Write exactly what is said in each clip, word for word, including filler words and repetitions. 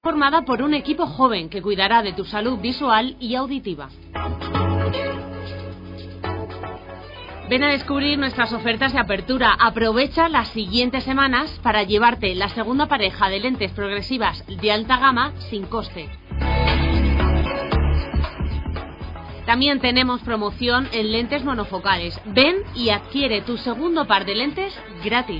Formada por un equipo joven que cuidará de tu salud visual y auditiva. Ven a descubrir nuestras ofertas de apertura. Aprovecha las siguientes semanas para llevarte la segunda pareja de lentes progresivas de alta gama sin coste. También tenemos promoción en lentes monofocales. Ven y adquiere tu segundo par de lentes gratis.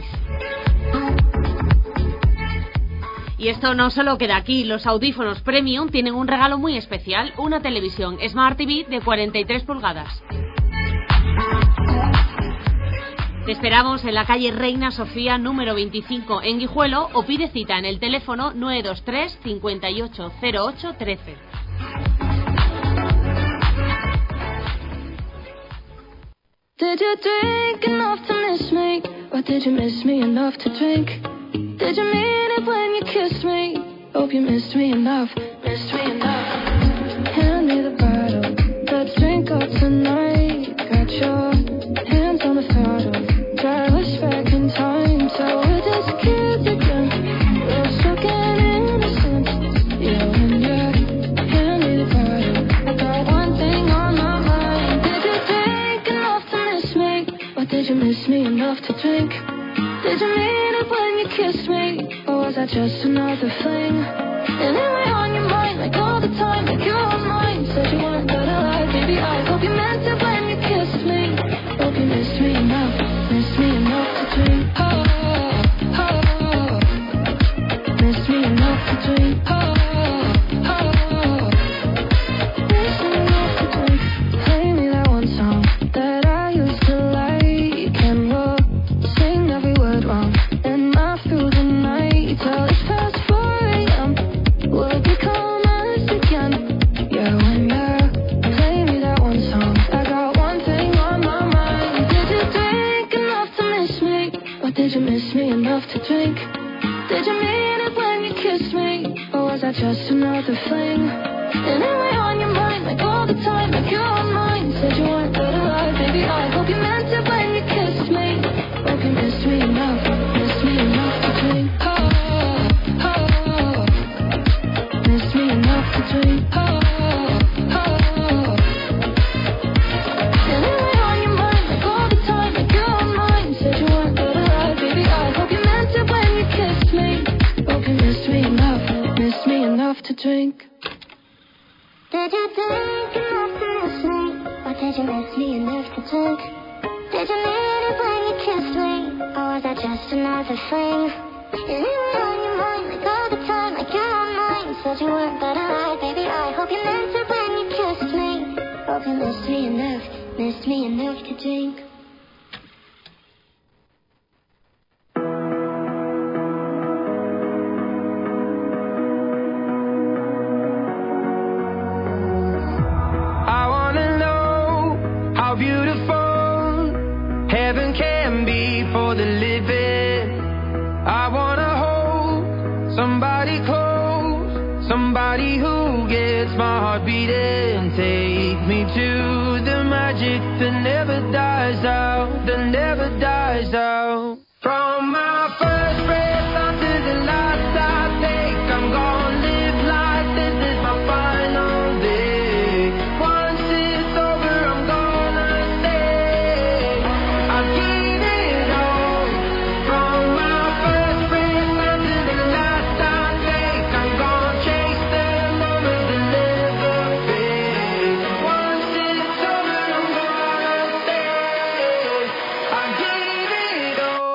Y esto no solo queda aquí, los audífonos Premium tienen un regalo muy especial, una televisión Smart T V de cuarenta y tres pulgadas. Te esperamos en la calle Reina Sofía número veinticinco en Guijuelo o pide cita en el teléfono nueve dos tres, cincuenta y ocho, cero ocho, trece. Did you drink enough to miss me? Or did you miss me enough to drink? Did you mean it when you kissed me? Hope you missed me enough, missed me enough. Hand me the bottle, let's drink up tonight. Got your hands on the throttle, drive us back in time. So we're just kids again, we're stuck in innocence. Yeah, when you're hand me the bottle, I got one thing on my mind. Did you drink enough to miss me? Or did you miss me enough to drink? Did you mean it when you kissed me? Or was that just another fling? And anyway on your mind, like all the time, like you're on mine. Said you weren't gonna lie, baby, I hope you meant it when you kissed me. Hope you missed me enough, missed me enough to drink. Oh, oh, oh. Missed me enough to drink. Oh, oh, oh. Missed me enough to drink. Play me that one song that I used to like, and we'll sing every word wrong and laugh through the night till it's past four a.m. We'll become us again. Yeah, when you play me that one song, I got one thing on my mind. Did you drink enough to miss me? Or did you miss me enough to drink? Did you mean it when you kissed me? Or was that just another fling? And anyway on your mind, like all the time, like you're on mine. Said you weren't gonna lie, baby, I hope you meant it when you kissed me. Hope you missed me enough, missed me enough to drink. Oh, oh, oh. Missed me enough to drink. Oh, oh, oh. And anyway on your mind, like all the time, like you're on mine. Said you weren't gonna lie, baby, I hope you meant it when you kissed me. Hope you missed me enough, missed me enough to drink. Did you drink enough to miss me? Or did you miss me enough to drink? Did you mean it when you kissed me? Or was that just another thing? And you were on your mind like all the time, like you're on mine. Said you weren't gonna lie, baby, I hope you meant it when you kissed me. Hope you missed me enough, missed me enough to drink. I wanna know how beautiful heaven can be for the living. I wanna hold somebody close, somebody who gets my heart beating. Take me to the magic that never dies out, that never dies out. From my first breath until the last I take, I'm gonna live like this is my final day. Once it's over, I'm gonna stay. I'll give it all. From my first breath until the last I take, I'm gonna chase the moments that never fade. Once it's over, I'm gonna stay. I'll give it all.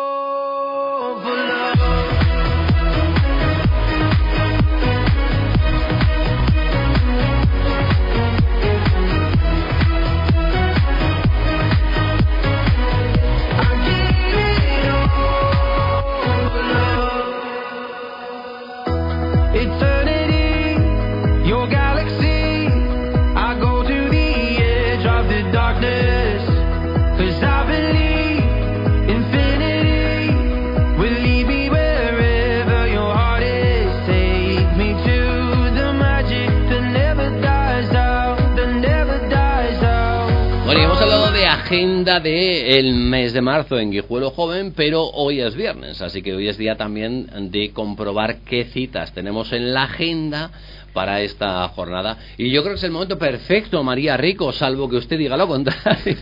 agenda del mes de marzo en Guijuelo Joven, pero hoy es viernes, así que hoy es día también de comprobar qué citas tenemos en la agenda para esta jornada. Y yo creo que es el momento perfecto, María Rico, salvo que usted diga lo contrario,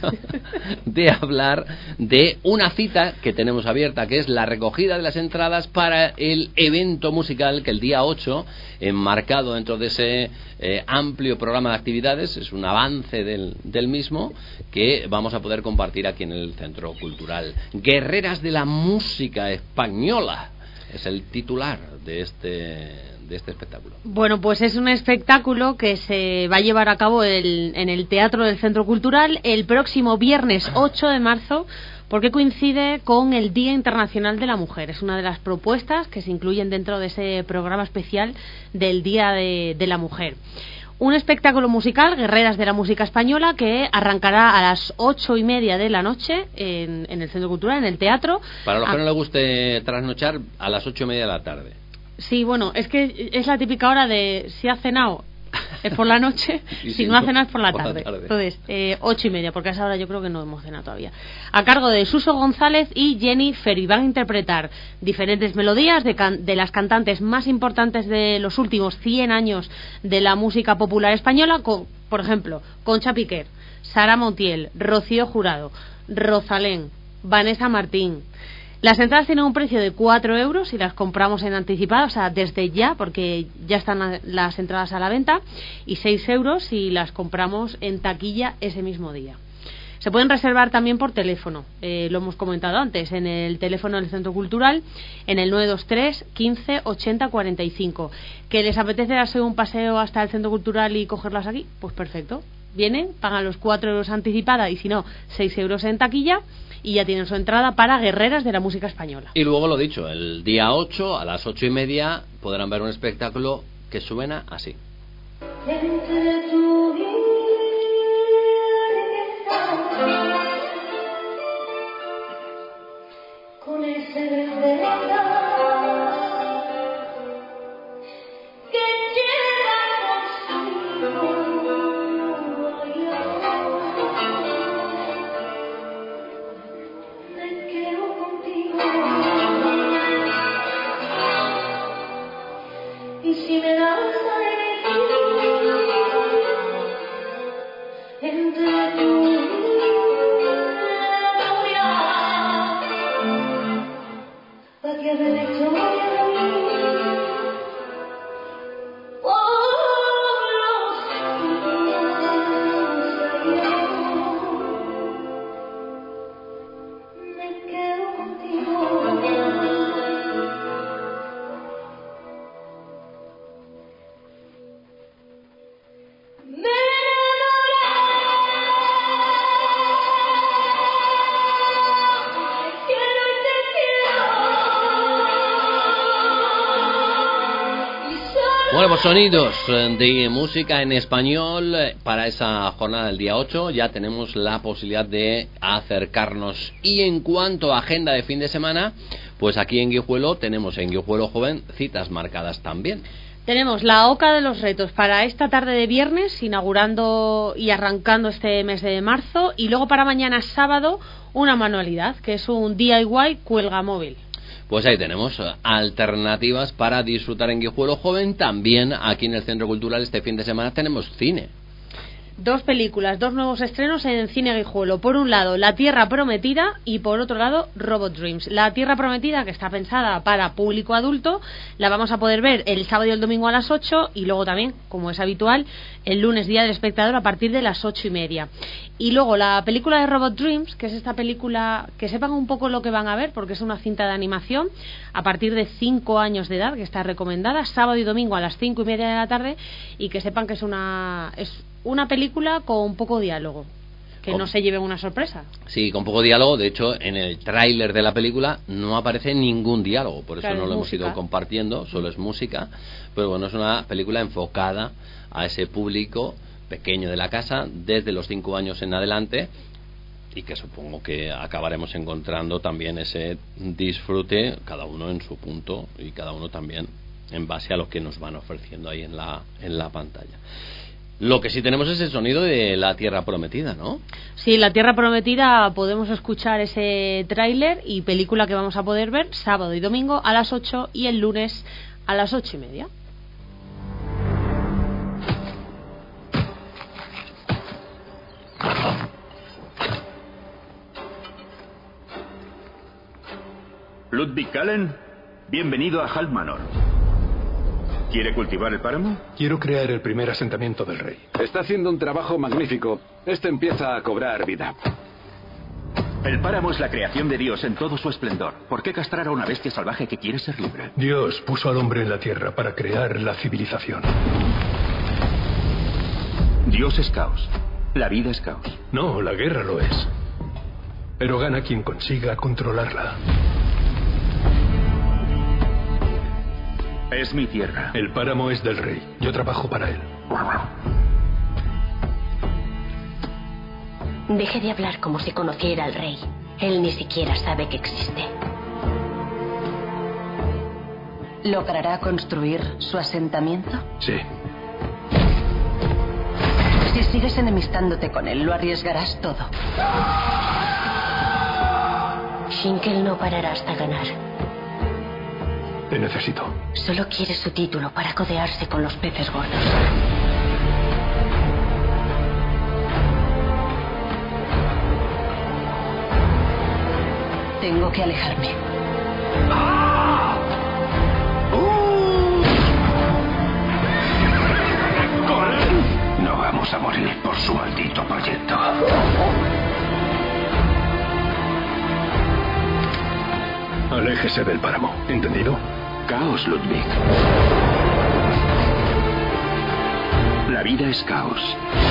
de hablar de una cita que tenemos abierta, que es la recogida de las entradas para el evento musical que el día ocho, enmarcado dentro de ese eh, amplio programa de actividades, es un avance del, del mismo, que vamos a poder compartir aquí en el Centro Cultural. Guerreras de la Música Española es el titular de este... de este espectáculo. Bueno, pues es un espectáculo que se va a llevar a cabo el, en el Teatro del Centro Cultural el próximo viernes ocho de marzo, porque coincide con el Día Internacional de la Mujer. Es una de las propuestas que se incluyen dentro de ese programa especial del Día de, de la Mujer. Un espectáculo musical, Guerreras de la Música Española, que arrancará a las ocho y media de la noche en, en el Centro Cultural, en el teatro. Para los que no les guste trasnochar, a las ocho y media de la tarde. Sí, bueno, es que es la típica hora de si ha cenado es por la noche, si, si no ha cenado es por la por tarde. La tarde. Entonces, eh, ocho y media, porque a esa hora yo creo que no hemos cenado todavía. A cargo de Suso González y Jenny Ferry. Van a interpretar diferentes melodías de, can- de las cantantes más importantes de los últimos cien años de la música popular española, con, por ejemplo, Concha Piquer, Sara Montiel, Rocío Jurado, Rosalén, Vanessa Martín. Las entradas tienen un precio de cuatro euros si las compramos en anticipado, o sea, desde ya, porque ya están las entradas a la venta, y seis euros si las compramos en taquilla ese mismo día. Se pueden reservar también por teléfono, eh, lo hemos comentado antes, en el teléfono del Centro Cultural, en el nueve dos tres, quince, ochenta, cuarenta y cinco. ¿Que les apetece darse un paseo hasta el Centro Cultural y cogerlas aquí? Pues perfecto. Vienen, pagan los cuatro euros anticipada y si no, seis euros en taquilla, y ya tienen su entrada para Guerreras de la Música Española. Y luego lo dicho, el día ocho a las ocho y media podrán ver un espectáculo que suena así. Con ese desvelo que lleva consigo, me quedo contigo. Y si me das a elegir entre tú que de la historia de mí, por los siglos me quedo contigo. Me Bueno, pues sonidos de música en español para esa jornada del día ocho. Ya tenemos la posibilidad de acercarnos. Y en cuanto a agenda de fin de semana, pues aquí en Guijuelo tenemos en Guijuelo Joven citas marcadas también. Tenemos la Oca de los Retos para esta tarde de viernes, inaugurando y arrancando este mes de marzo. Y luego para mañana sábado una manualidad, que es un D I Y cuelga móvil. Pues ahí tenemos alternativas para disfrutar en Guijuelo Joven. También aquí en el Centro Cultural este fin de semana tenemos cine. Dos películas, dos nuevos estrenos en Cine Guijuelo. Por un lado, La Tierra Prometida, y por otro lado, Robot Dreams. La Tierra Prometida, que está pensada para público adulto, la vamos a poder ver el sábado y el domingo a las ocho, y luego también, como es habitual, el lunes, Día del Espectador, a partir de las ocho y media. Y luego la película de Robot Dreams, que es esta película, que sepan un poco lo que van a ver, porque es una cinta de animación a partir de cinco años de edad, que está recomendada, sábado y domingo a las cinco y media de la tarde, y que sepan que es una es una película con poco diálogo, que no se lleven una sorpresa. Sí, con poco diálogo. De hecho, en el tráiler de la película no aparece ningún diálogo, por eso claro, no lo música. hemos ido compartiendo, solo es música. Pero bueno, es una película enfocada a ese público pequeño de la casa, desde los cinco años en adelante, y que supongo que acabaremos encontrando también ese disfrute, cada uno en su punto y cada uno también en base a lo que nos van ofreciendo ahí en la, en la pantalla. Lo que sí tenemos es el sonido de La Tierra Prometida, ¿no? Sí, La Tierra Prometida, podemos escuchar ese tráiler y película que vamos a poder ver sábado y domingo a las ocho y el lunes a las ocho y media. Ludwig Kallen, bienvenido a Hall Manor. ¿Quiere cultivar el páramo? Quiero crear el primer asentamiento del rey. Está haciendo un trabajo magnífico. Esto empieza a cobrar vida. El páramo es la creación de Dios en todo su esplendor. ¿Por qué castrar a una bestia salvaje que quiere ser libre? Dios puso al hombre en la tierra para crear la civilización. Dios es caos. La vida es caos. No, la guerra lo es. Pero gana quien consiga controlarla. Es mi tierra. El páramo es del rey. Yo trabajo para él. Deje de hablar como si conociera al rey. Él ni siquiera sabe que existe. ¿Logrará construir su asentamiento? Sí. Si sigues enemistándote con él, lo arriesgarás todo. Shinkel no parará hasta ganar. Te necesito. Solo quiere su título para codearse con los peces gordos. Tengo que alejarme. ¡Ah! ¡Uh! ¡Corren! No vamos a morir por su maldito proyecto. Aléjese del páramo, ¿entendido? Caos, Ludwig. La vida es caos.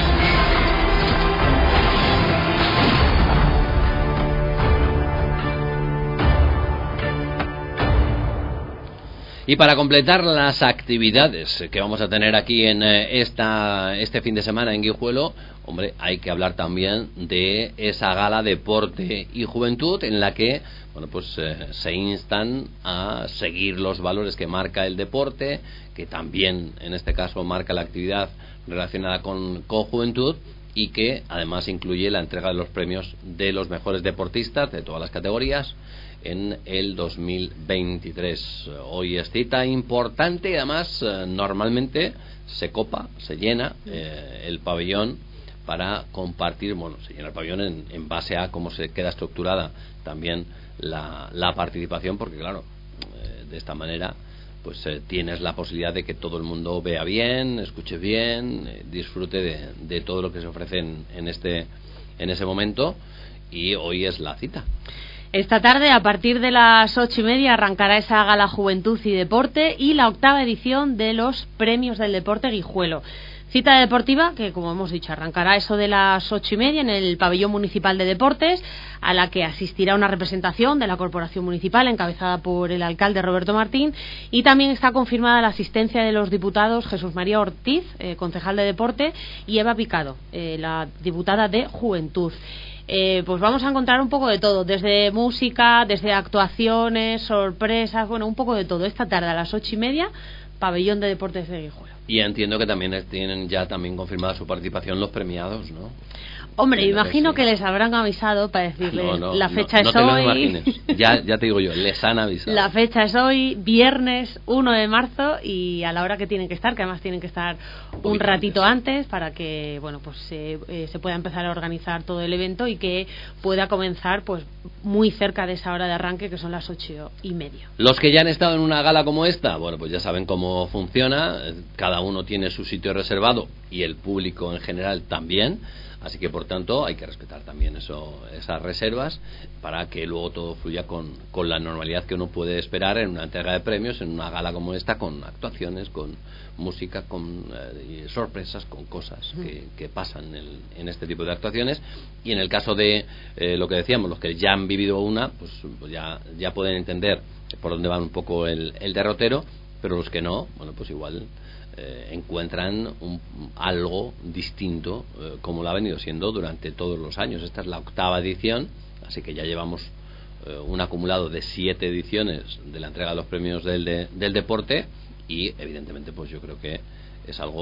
Y para completar las actividades que vamos a tener aquí en esta este fin de semana en Guijuelo, hombre, hay que hablar también de esa gala Deporte y Juventud en la que, bueno, pues eh, se instan a seguir los valores que marca el deporte, que también en este caso marca la actividad relacionada con, con juventud, y que además incluye la entrega de los premios de los mejores deportistas de todas las categorías en el dos mil veintitrés. Hoy es cita importante y además eh, normalmente se copa, se llena eh, el pabellón para compartir, bueno, se llena el pabellón en, en base a cómo se queda estructurada también la, la participación, porque claro, eh, de esta manera pues eh, tienes la posibilidad de que todo el mundo vea bien, escuche bien, eh, disfrute de, de todo lo que se ofrece en, en este en ese momento, y hoy es la cita. Esta tarde, a partir de las ocho y media, arrancará esa gala Juventud y Deporte y la octava edición de los Premios del Deporte Guijuelo. Cita deportiva que, como hemos dicho, arrancará eso de las ocho y media en el Pabellón Municipal de Deportes, a la que asistirá una representación de la Corporación Municipal encabezada por el alcalde Roberto Martín, y también está confirmada la asistencia de los diputados Jesús María Ortiz, eh, concejal de Deporte, y Eva Picado, eh, la diputada de Juventud. Eh, pues vamos a encontrar un poco de todo, desde música, desde actuaciones, sorpresas, bueno, un poco de todo. Esta tarde a las ocho y media, Pabellón de Deportes de Guijuelo. Y entiendo que también tienen ya también confirmada su participación los premiados, ¿no? Hombre, imagino que les habrán avisado para decirles no, no, la fecha no, es no te hoy. lo imagines. Ya, ya te digo yo, les han avisado. La fecha es hoy, viernes uno de marzo, y a la hora que tienen que estar, que además tienen que estar un, un ratito antes. antes para que, bueno, pues eh, eh, se pueda empezar a organizar todo el evento y que pueda comenzar pues muy cerca de esa hora de arranque, que son las ocho y media. Los que ya han estado en una gala como esta, bueno, pues ya saben cómo funciona. Cada uno tiene su sitio reservado y el público en general también. Así que, por tanto, hay que respetar también eso, esas reservas, para que luego todo fluya con, con la normalidad que uno puede esperar en una entrega de premios, en una gala como esta, con actuaciones, con música, con eh, sorpresas, con cosas que, que pasan en, el, en este tipo de actuaciones. Y en el caso de eh, lo que decíamos, los que ya han vivido una, pues, pues ya, ya pueden entender por dónde va un poco el, el derrotero, pero los que no, bueno, pues igual Eh, encuentran un, algo distinto, eh, como lo ha venido siendo durante todos los años. Esta es la octava edición, así que ya llevamos eh, un acumulado de siete ediciones de la entrega de los premios del, de, del deporte, y evidentemente pues yo creo que es algo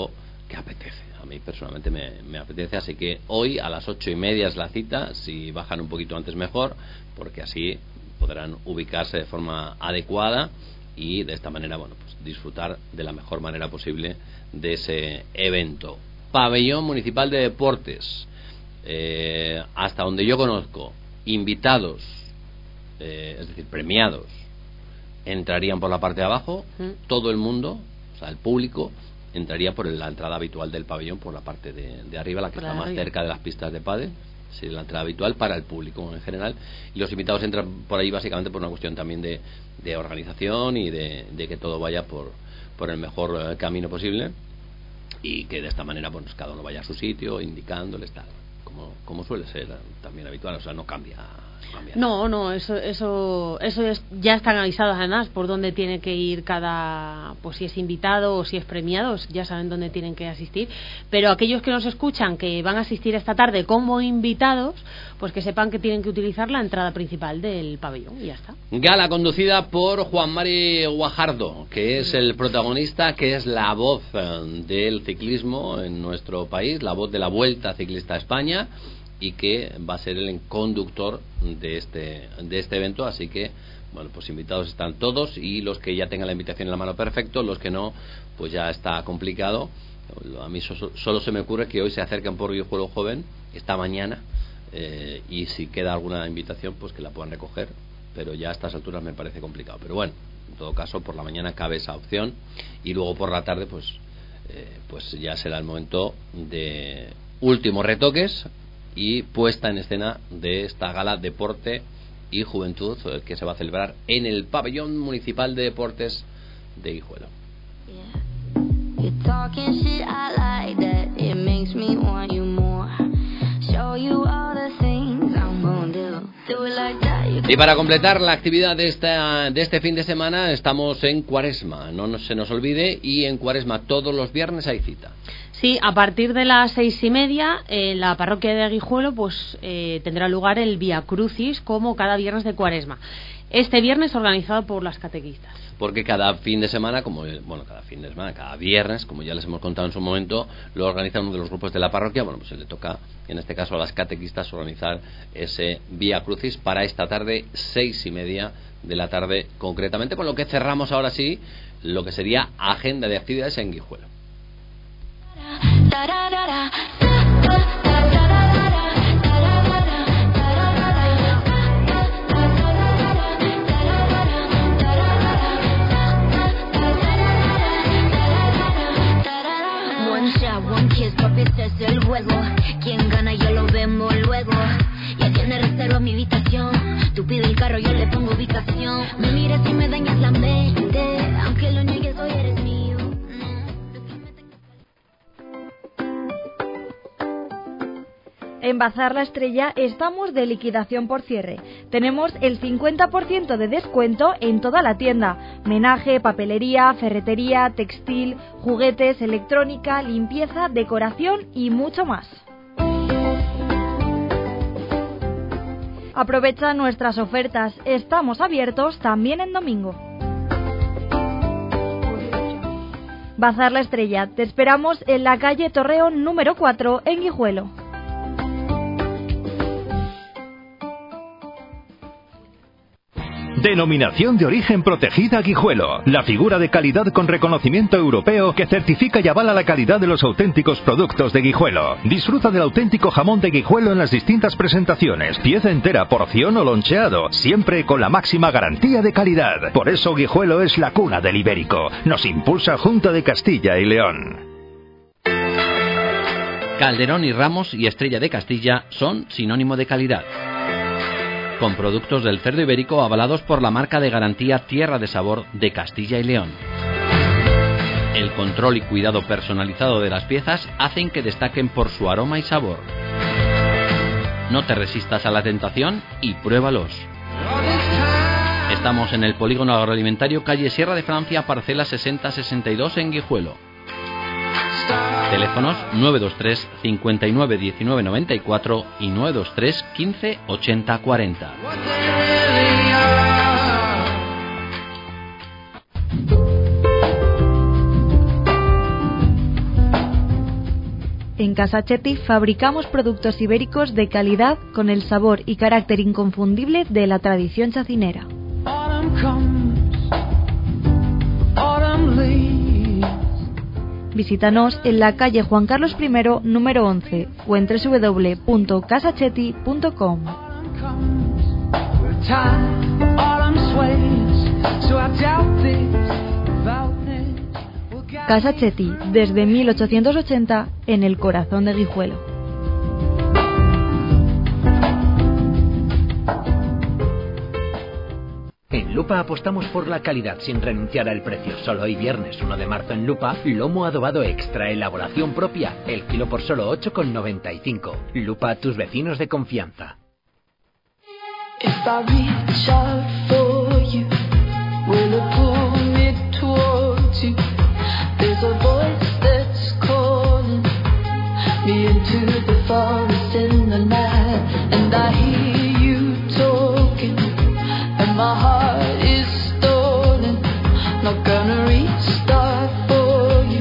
que apetece. A mí personalmente me, me apetece, así que hoy a las ocho y media es la cita. Si bajan un poquito antes mejor, porque así podrán ubicarse de forma adecuada y de esta manera, bueno, pues disfrutar de la mejor manera posible de ese evento. Pabellón Municipal de Deportes, eh, hasta donde yo conozco, invitados, eh, es decir, premiados, entrarían por la parte de abajo. ¿Mm? Todo el mundo, o sea, el público, entraría por la entrada habitual del pabellón, por la parte de, de arriba, la que está más cerca de las pistas de pádel. Sí, la entrada habitual para el público en general, y los invitados entran por ahí básicamente por una cuestión también de, de organización y de, de que todo vaya por, por el mejor eh, camino posible, y que de esta manera, pues cada uno vaya a su sitio indicándoles tal, como, como suele ser también habitual. O sea, no cambia, no cambia no no eso eso eso es, ya están avisados además por dónde tiene que ir cada, pues si es invitado o si es premiado, ya saben dónde tienen que asistir. Pero aquellos que nos escuchan que van a asistir esta tarde como invitados, pues que sepan que tienen que utilizar la entrada principal del pabellón y ya está. Gala conducida por Juan Mari Guajardo, que es el protagonista, que es la voz del ciclismo en nuestro país, la voz de la Vuelta Ciclista a España, y que va a ser el conductor de este de este evento. Así que, bueno, pues invitados están todos, y los que ya tengan la invitación en la mano, perfecto. Los que no, pues ya está complicado. A mí so, solo se me ocurre que hoy se acercan por Guijuelo Joven, esta mañana, eh, y si queda alguna invitación, pues que la puedan recoger, pero ya a estas alturas me parece complicado. Pero bueno, en todo caso, por la mañana cabe esa opción, y luego por la tarde, pues eh, pues ya será el momento de últimos retoques y puesta en escena de esta gala Deporte y Juventud, que se va a celebrar en el Pabellón Municipal de Deportes de Guijuelo. Y para completar la actividad de esta de este fin de semana, estamos en Cuaresma, no nos, se nos olvide, y en Cuaresma todos los viernes hay cita. Sí, a partir de las seis y media en la parroquia de Guijuelo, pues eh, tendrá lugar el Vía Crucis, como cada viernes de Cuaresma. Este viernes organizado por las catequistas. Porque cada fin de semana, como bueno, cada fin de semana, cada viernes, como ya les hemos contado en su momento, lo organiza uno de los grupos de la parroquia. Bueno, pues se le toca, en este caso a las catequistas, organizar ese Vía Crucis para esta tarde, seis y media de la tarde concretamente, con lo que cerramos ahora sí lo que sería agenda de actividades en Guijuelo. Es el juego, quien gana yo lo vemos luego. Ya tiene reserva mi habitación, tú pides el carro, yo le pongo ubicación. Me miras y me dañas la mente, aunque lo niegues, hoy eres mío. En Bazar La Estrella estamos de liquidación por cierre. Tenemos el cincuenta por ciento de descuento en toda la tienda. Menaje, papelería, ferretería, textil, juguetes, electrónica, limpieza, decoración y mucho más. Aprovecha nuestras ofertas. Estamos abiertos también en domingo. Bazar La Estrella. Te esperamos en la calle Torreón número cuatro en Guijuelo. Denominación de origen protegida Guijuelo. La figura de calidad con reconocimiento europeo que certifica y avala la calidad de los auténticos productos de Guijuelo. Disfruta del auténtico jamón de Guijuelo en las distintas presentaciones. Pieza entera, porción o loncheado. Siempre con la máxima garantía de calidad. Por eso Guijuelo es la cuna del ibérico. Nos impulsa Junta de Castilla y León. Calderón y Ramos y Estrella de Castilla son sinónimo de calidad. Con productos del cerdo ibérico avalados por la marca de garantía Tierra de Sabor de Castilla y León. El control y cuidado personalizado de las piezas hacen que destaquen por su aroma y sabor. No te resistas a la tentación y pruébalos. Estamos en el Polígono Agroalimentario, calle Sierra de Francia, parcela sesenta sesenta y dos en Guijuelo. Teléfonos nueve dos tres cincuenta y nueve diecinueve noventa y cuatro y nueve dos tres quince ochenta cuarenta. En Casa Chetty fabricamos productos ibéricos de calidad con el sabor y carácter inconfundible de la tradición chacinera. Visítanos en la calle Juan Carlos primero, número once, o en doble u doble u doble u punto casa chetty punto com. Casa Chetty, desde mil ochocientos ochenta, en el corazón de Guijuelo. En Lupa apostamos por la calidad sin renunciar al precio. Solo hoy viernes uno de marzo en Lupa, lomo adobado extra, elaboración propia, el kilo por solo ocho con noventa y cinco. Lupa, tus vecinos de confianza. If I reach out for you, will it pull me towards you? There's a voice that's calling me into the forest in the night, and I hear you talking, and my heart is stolen, not gonna restart for you.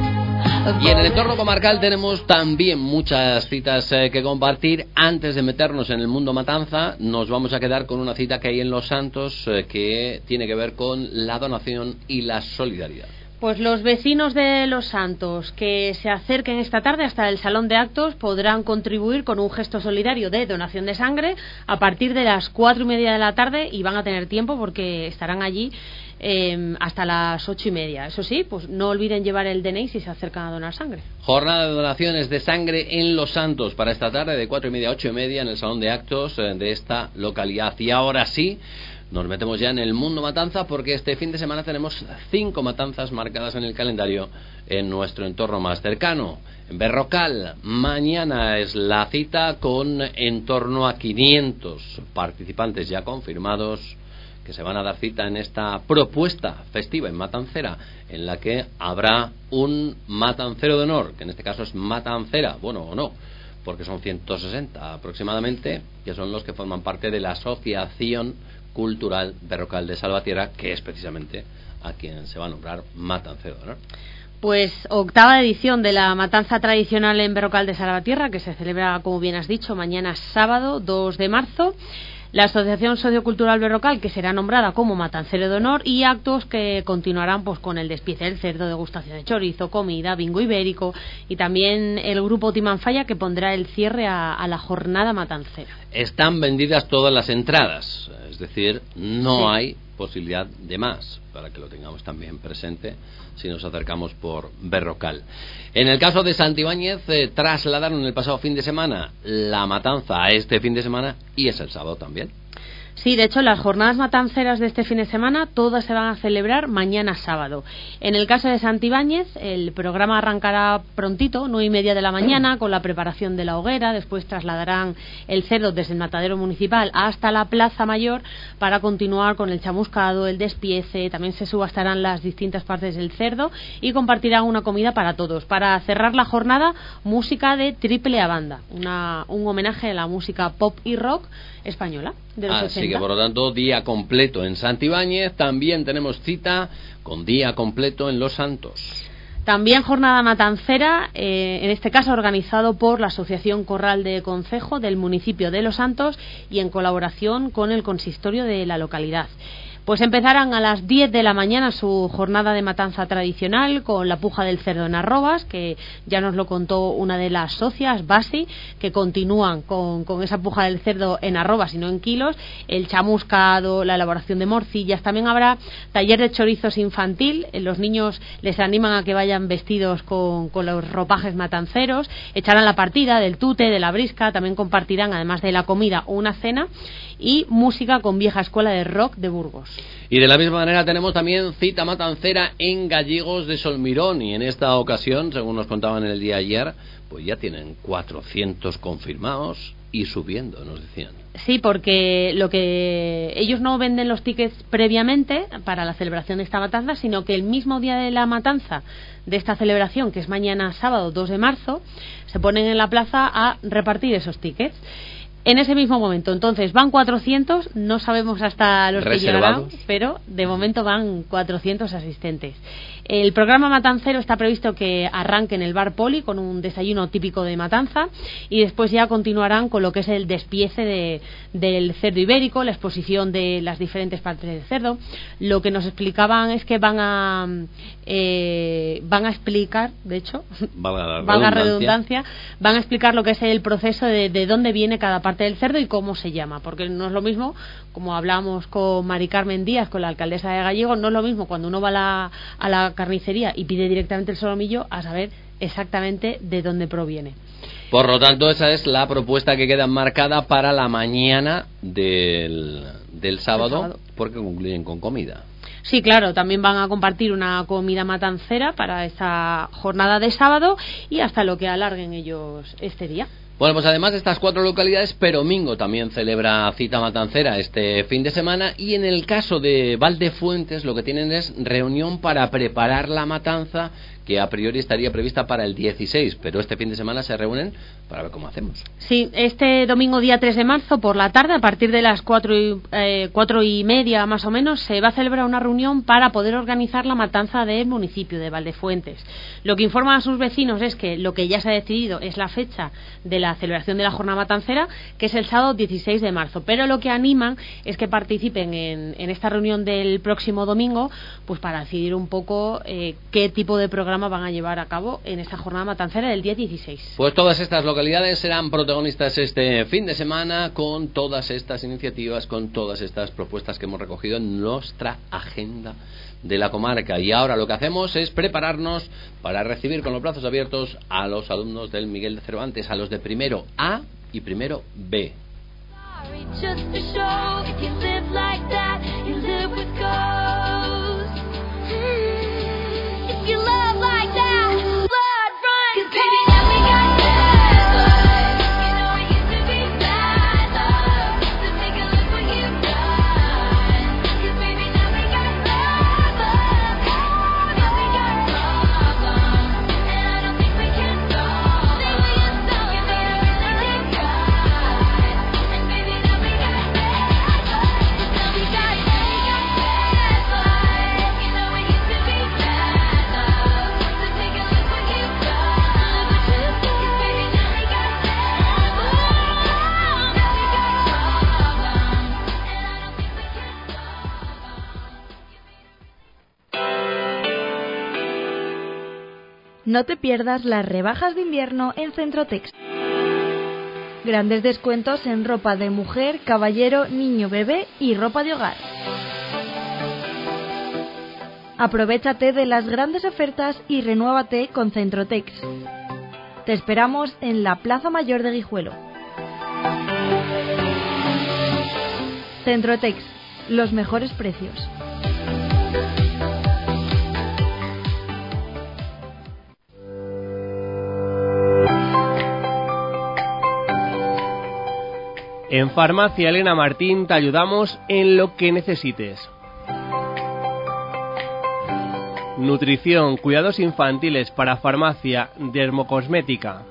Y en el entorno comarcal tenemos también muchas citas eh, que compartir. Antes de meternos en el mundo matanza, nos vamos a quedar con una cita que hay en Los Santos eh, que tiene que ver con la donación y la solidaridad. Pues los vecinos de Los Santos que se acerquen esta tarde hasta el Salón de Actos podrán contribuir con un gesto solidario de donación de sangre a partir de las cuatro y media de la tarde, y van a tener tiempo porque estarán allí eh, hasta las ocho y media. Eso sí, pues no olviden llevar el D N I si se acercan a donar sangre. Jornada de donaciones de sangre en Los Santos para esta tarde de cuatro y media a ocho y media en el Salón de Actos eh, de esta localidad. Y ahora sí, nos metemos ya en el mundo matanza, porque este fin de semana tenemos cinco matanzas marcadas en el calendario en nuestro entorno más cercano. En Berrocal, mañana es la cita con en torno a quinientos participantes ya confirmados que se van a dar cita en esta propuesta festiva en Matancera, en la que habrá un matancero de honor, que en este caso es matancera, bueno o no, porque son ciento sesenta aproximadamente, que son los que forman parte de la Asociación Cultural Berrocal de Salvatierra, que es precisamente a quien se va a nombrar matancero de honor. Pues octava edición de la matanza tradicional en Berrocal de Salvatierra, que se celebra, como bien has dicho, mañana sábado dos de marzo. La Asociación Sociocultural Berrocal, que será nombrada como matancero de honor, y actos que continuarán pues con el despiece del cerdo, degustación de chorizo, comida, bingo ibérico, y también el grupo Timanfaya, que pondrá el cierre a, a la jornada matancera. Están vendidas todas las entradas, es decir, no Sí. hay posibilidad de más, para que lo tengamos también presente si nos acercamos por Berrocal. En el caso de Santibáñez, eh, trasladaron el pasado fin de semana la matanza a este fin de semana, y es el sábado también. Sí, de hecho, las jornadas matanceras de este fin de semana todas se van a celebrar mañana sábado. En el caso de Santibáñez, el programa arrancará prontito, nueve y media de la mañana, con la preparación de la hoguera. Después trasladarán el cerdo desde el matadero municipal hasta la Plaza Mayor para continuar con el chamuscado, el despiece. También se subastarán las distintas partes del cerdo y compartirán una comida para todos. Para cerrar la jornada, música de triple a banda, una, un homenaje a la música pop y rock española de los Así ochenta. que, por lo tanto, día completo en Santibáñez. También tenemos cita con día completo en Los Santos. También jornada matancera, eh, en este caso organizado por la Asociación Corral de Concejo del municipio de Los Santos y en colaboración con el consistorio de la localidad. Pues empezarán a las diez de la mañana su jornada de matanza tradicional con la puja del cerdo en arrobas, que ya nos lo contó una de las socias, Basi, que continúan con, con esa puja del cerdo en arrobas y no en kilos, el chamuscado, la elaboración de morcillas. También habrá taller de chorizos infantil, los niños les animan a que vayan vestidos con, con los ropajes matanceros, echarán la partida del tute, de la brisca, también compartirán, además de la comida, una cena y música con vieja escuela de rock de Burgos. Y de la misma manera tenemos también cita matancera en Gallegos de Solmirón, y en esta ocasión, según nos contaban el día de ayer, pues ya tienen cuatrocientos confirmados y subiendo, nos decían. Sí, porque lo que ellos no venden los tickets previamente para la celebración de esta matanza, sino que el mismo día de la matanza de esta celebración, que es mañana sábado dos de marzo, se ponen en la plaza a repartir esos tickets. En ese mismo momento, entonces van cuatrocientos, no sabemos hasta los que llegarán, pero de momento van cuatrocientos asistentes. El programa matancero está previsto que arranque en el Bar Poli con un desayuno típico de Matanza y después ya continuarán con lo que es el despiece de, del cerdo ibérico, la exposición de las diferentes partes del cerdo. Lo que nos explicaban es que van a eh, van a explicar, de hecho, valga redundancia. redundancia, van a explicar lo que es el proceso de, de dónde viene cada parte del cerdo y cómo se llama, porque no es lo mismo, como hablamos con Mari Carmen Díaz, con la alcaldesa de Gallego, no es lo mismo cuando uno va a la, a la carnicería y pide directamente el solomillo a saber exactamente de dónde proviene. Por lo tanto, esa es la propuesta que queda marcada para la mañana del, del sábado, sábado, porque concluyen con comida. Sí, claro, también van a compartir una comida matancera para esa jornada de sábado y hasta lo que alarguen ellos este día. Bueno, pues además de estas cuatro localidades, Peromingo también celebra cita matancera este fin de semana, y en el caso de Valdefuentes lo que tienen es reunión para preparar la matanza, que a priori estaría prevista para el dieciséis, pero este fin de semana se reúnen para ver cómo hacemos. Sí, este domingo día tres de marzo por la tarde, a partir de las cuatro y, eh, cuatro y media más o menos, se va a celebrar una reunión para poder organizar la matanza del municipio de Valdefuentes. Lo que informan a sus vecinos es que lo que ya se ha decidido es la fecha de la celebración de la jornada matancera, que es el sábado dieciséis de marzo, pero lo que animan es que participen en, en esta reunión del próximo domingo, pues para decidir un poco eh, qué tipo de programa van a llevar a cabo en esta jornada matancera del día dieciséis. Pues todas estas localidades serán protagonistas este fin de semana con todas estas iniciativas, con todas estas propuestas que hemos recogido en nuestra agenda de la comarca. Y ahora lo que hacemos es prepararnos para recibir con los brazos abiertos a los alumnos del Miguel de Cervantes, a los de primero A y primero B. You love like that, blood runs. 'Cause baby, now we got bad love. You know it used to be bad love. So take a look what you've done. 'Cause baby, now we got love, love. Now we got problems, and I don't think we can solve them. Think we can solve them. You better really think God. And baby, now we got bad love. Now we got, now we got bad love. You know it used to be bad. No te pierdas las rebajas de invierno en Centrotex. Grandes descuentos en ropa de mujer, caballero, niño, bebé y ropa de hogar. Aprovéchate de las grandes ofertas y renuévate con Centrotex. Te esperamos en la Plaza Mayor de Guijuelo. Centrotex, los mejores precios. En Farmacia Elena Martín te ayudamos en lo que necesites. Nutrición, cuidados infantiles para farmacia, dermocosmética.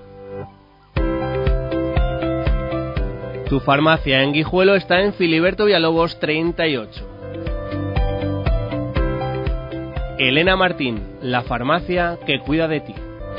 Tu farmacia en Guijuelo está en Filiberto Villalobos treinta y ocho. Elena Martín, la farmacia que cuida de ti.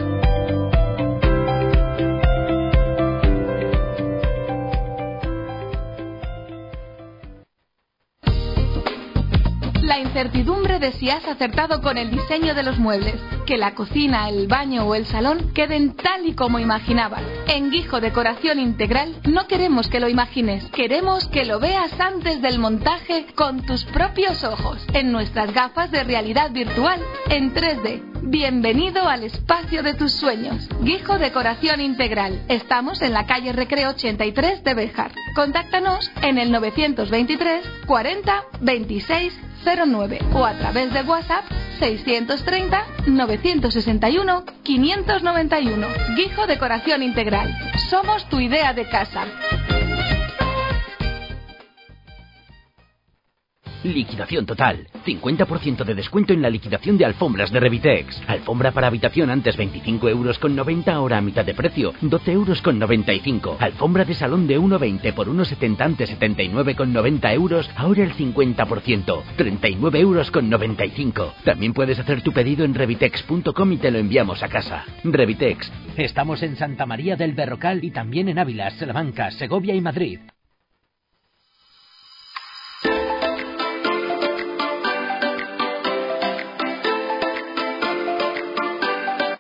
La incertidumbre de si has acertado con el diseño de los muebles, que la cocina, el baño o el salón queden tal y como imaginabas. En Guijo Decoración Integral no queremos que lo imagines, queremos que lo veas antes del montaje con tus propios ojos, en nuestras gafas de realidad virtual, en tres D. Bienvenido al espacio de tus sueños. Guijo Decoración Integral. Estamos en la calle Recreo ochenta y tres de Béjar. Contáctanos en el novecientos veintitrés cuarenta veintiséis cero nueve o a través de WhatsApp seiscientos treinta novecientos sesenta y uno quinientos noventa y uno. Guijo Decoración Integral. Somos tu idea de casa. Liquidación total. cincuenta por ciento de descuento en la liquidación de alfombras de Revitex. Alfombra para habitación antes veinticinco euros con noventa, ahora a mitad de precio, doce euros con noventa y cinco. Alfombra de salón de uno veinte por uno setenta antes setenta y nueve con noventa euros, ahora el cincuenta por ciento, treinta y nueve euros con noventa y cinco. También puedes hacer tu pedido en revitex punto com y te lo enviamos a casa. Revitex. Estamos en Santa María del Berrocal y también en Ávila, Salamanca, Segovia y Madrid.